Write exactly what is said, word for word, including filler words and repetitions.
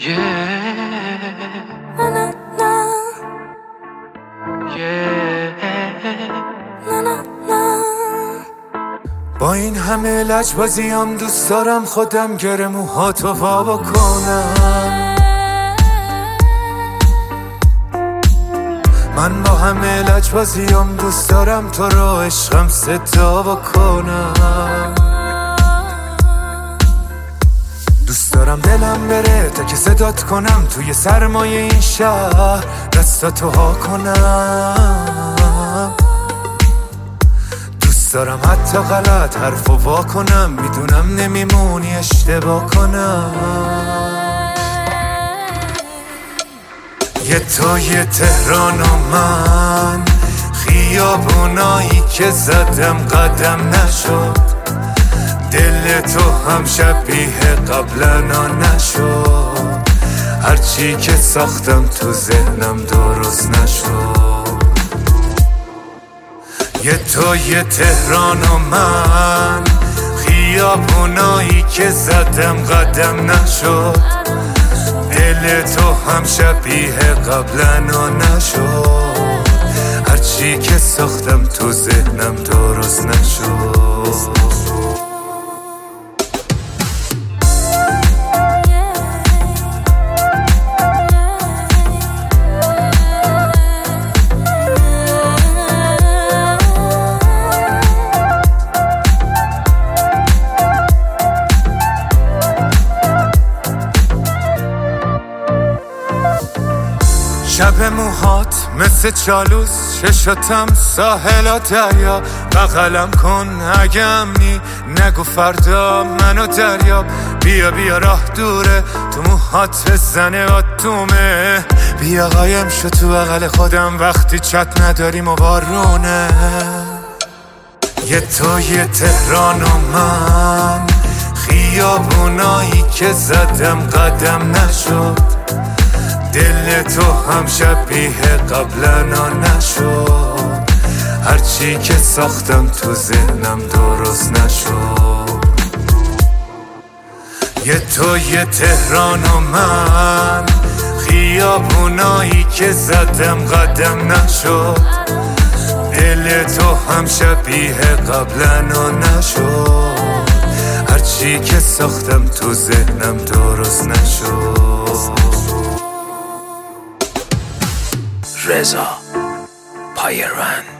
yeah. Na na na. Yeah. Na na na. با این همه لجبازیم دوست دارم خودم گره موهاتو وا بکنم. من با همه لجبازیم دوست دارم تو رو عشقم صدا بکنم. دوست دارم دلم بره تا که صدات کنم توی سرمایه این شهر دستاتو ها کنم. دوست دارم حتی غلط حرفو وا کنم، میدونم نمیمونی اشتباه کنم. یه تو یه تهران و من، خیابونایی که زدم قدم نشد، دل تو هم شبیه قبلنا نشد، هرچی که ساختم تو ذهنم درست نشد. یه تو یه تهران و من، خیابونایی که زدم قدم نشد، دل تو هم شبیه قبلنا نشد، هرچی که ساختم تو ذهنم درست نشد. شب موهات مثل چالوس، چشاتم ساحل و دریا، بغلم کن اگه امنی، نگو فردا منو دریاب. بیا بیا راه دوره، تو موهات بزنه آتومه، بیا قایم شو تو بغل خودم وقتی چت نداریم و بارونه. یه تو یه تهران و من، خیابونایی که زدم قدم نشد، دل تو هم شبیه قبلنا نشد، هرچی که ساختم تو ذهنم درست نشد. یه تو یه تهران و من، خیابونایی که زدم قدم نشد، دل تو هم شبیه قبلنا نشد، هرچی که ساختم تو ذهنم درست نشد. رضا پایرون.